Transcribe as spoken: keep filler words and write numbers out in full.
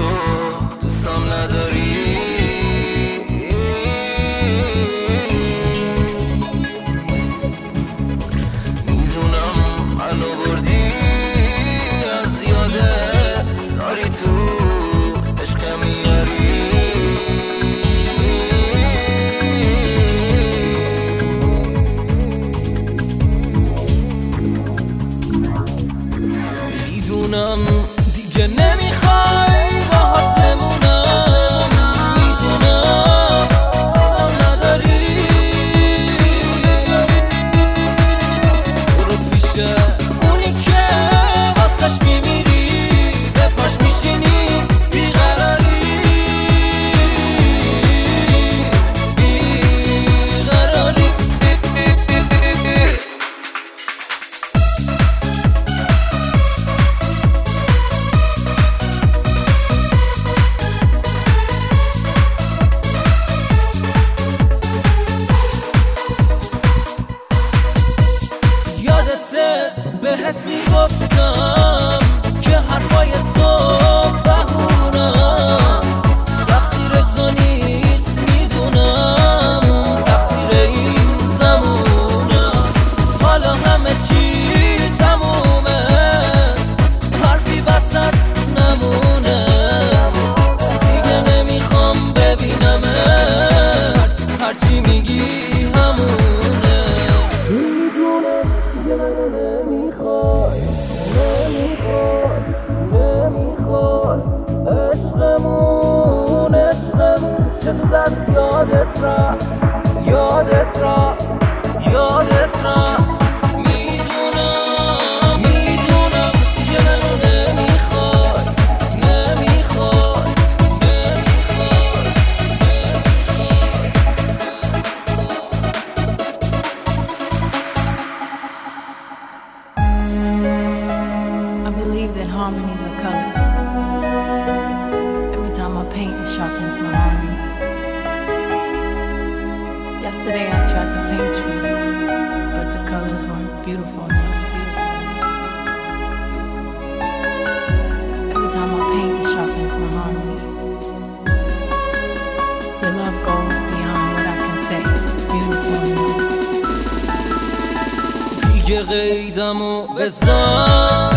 تو دوستم نداری. میدونم منو بردی از یادت، داری تو عشق میاری. میدونم دیگه نمیخوای باهات بمونم، میدونم دوستم نداری. برو پیش اونی که واسش میمیری، به پاش میشینی بیقراری بیقراری. یادته بهت میگفتم که حرفای تو بهونست، تقصیر تو نیست میدونم، تقصیر این زمونه. حالا همه چی تمومه، حرفی وسط نمونه. دیگه نمیخوام ببینمت، هرچی میگی همونه. دیگه منو نمیخوای، نمیخوای، نمیخوای. عشقمون عشقمون چقدر یادت رفت، یادت رفت، یادت رفت. میدونم میدونم دیگه منو نمیخوای، نمیخوای، نمیخوای، I believe that harmonies are colors. Every time I paint, it sharpens my harmony. Yesterday I tried to paint you, but the colors weren't beautiful enough. Every time I paint, it sharpens my harmony. Your love goes beyond what I can say. Beautiful enough. دیگه قیدمو بزن